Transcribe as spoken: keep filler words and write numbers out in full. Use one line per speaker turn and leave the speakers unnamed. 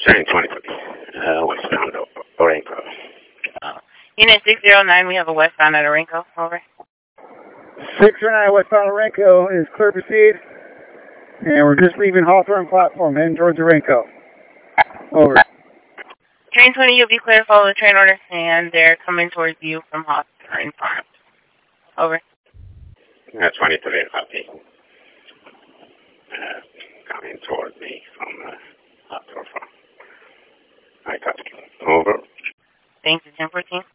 Train twenty, uh, westbound Orenco.
Oh. Unit six zero nine, we have a westbound at Orenco. Over.
six zero nine westbound Orenco is clear to proceed. And we're just leaving Hawthorne platform, heading towards Orenco. Over.
Train twenty, you'll be clear to follow the train order, and they're coming towards you from Hawthorne Farm. Over.
Uh, twenty-three, copy. Uh, coming towards me from uh, Hawthorne Farm. I copy. Over.
Thanks, ten fourteen.